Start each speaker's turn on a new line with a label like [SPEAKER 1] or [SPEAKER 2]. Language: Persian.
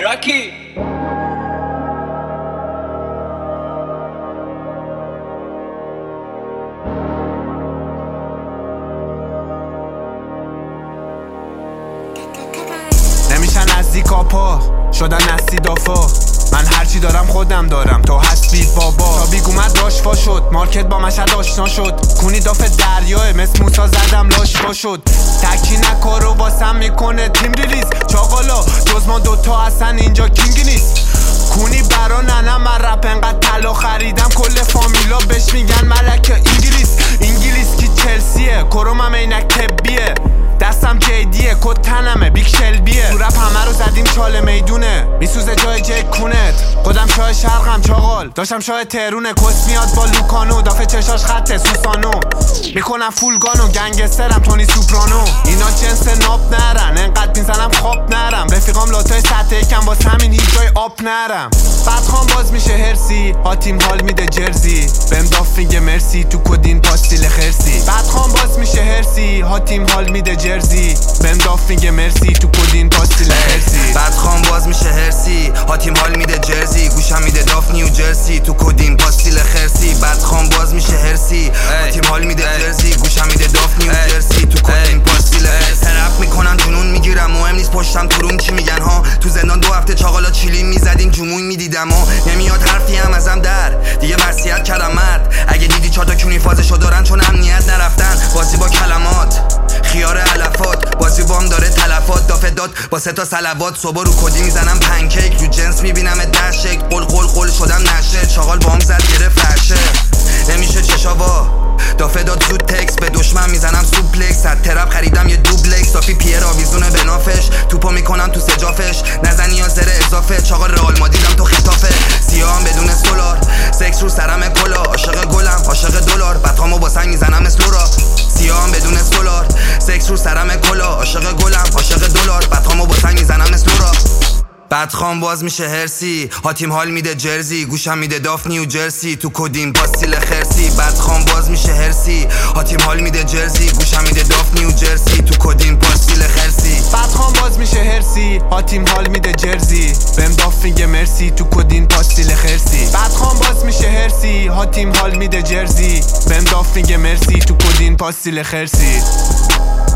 [SPEAKER 1] راکی
[SPEAKER 2] نمیشن نزدیکا پا شدن نستی دافا من هرچی دارم خودم دارم تو هستی بابا تا بیگ اومد راشفا شد مارکت با مشهد آشنا شد کونی داف دریاه مثل موسا زدم لاشفا شد تکی نکارو واسم میکنه تیم ریلیز چاقالا جز ما دوتا اصلا اینجا کینگی نیست کونی برا ننم من رپ انقدر طلا خریدم کل فامیلا بهش میگن ملک انگلیس کی چلسیه کرومم عینک طبیه دستم جیدیه کد تنمه بیگ شلبیه تو رپ همه رو زدیم چاله میدونه میسوزه جای جک کونت خودم شاه شرقم چاقال داشتم شاه تهرونه کس میاد با لوکانو دافه چشاش خطه سوسانو میکنم فولگانو گنگسترم تونی سوپرانو اینا جنس ناب نرن انقدر میزنم خواب نرم رفیقام لاتای سطح یکم باز همین هیچ جای آب نرم بدخوام باز میشه هرسی هاتیم حال میده جرزی بهم داف میگه مرسی تو کدین پاستیل خرسی بدخوام باز میشه هرسی هاتیم حال میده جرزی بهم داف میگه مرسی تو کدین پاستیل خرسی
[SPEAKER 3] بدخوام باز میشه هرسی هاتیم حال میده جرزی گوشم میده داف نیو جرسی تو کدین پاستیل خرسی بدخوام باز میشه هرسی هاتیم حال میده جرزی گوشم میده داف نیو جرسی تو کدین پاستیل خرسی رپ میکنن جنون میگیرم مهم نیست پشتم تو روم چی میگن ها تو زندان 2 هفته چاقالا چیلی میزدیم جموع میدیدم ها نمیاد حرفی هم ازم در دیگه وصیت کردم مرد اگه دیدی 4 تا کونی فازشو دارن چون امنیت نرفتن بازی با کلمات خیار علفات بازی وام داره تلفات دافه داد با 3 تا صلوات صبح رو کدی میزنم پنکیک رو جنس میبینم دشک قل شدم نشه چاقال بام زد گرفت فرشه نمیشه چشاوا دافه داد زود تکس به دشمن میزنم سوپلکس از ترپ خریدم یه دوبلکس صافی پیر آویزونه به نافش توپو میکنم تو سجافش نزنی یا زره اضافه چاقال رئال مادیدم تو خطافه سیاهم بدون سولار سکس رو سرم کلا عاشق گلم عاشق دلار بطامو با سنگ میزنم اسلورا سیاهم بدون سولار سکس رو سرم کلا عاشق گلم عاشق دلار بطامو با سنگ میزنم اسلورا بدخوام باز میشه هرسی هاتیم حال میده جرزی گوشم میده داف نیو جرسی تو کدین پاستیل خرسی بدخوام باز میشه هرسی هاتیم حال میده جرزی گوشم میده داف نیو جرسی تو کدین پاستیل خرسی
[SPEAKER 2] بدخوام باز میشه هرسی هاتیم حال میده جرزی بهم داف میگه مرسی تو کدین پاستیل خرسی بدخوام باز میشه هرسی هاتیم حال میده جرزی بهم داف میگه مرسی تو کدین پاستیل خرسی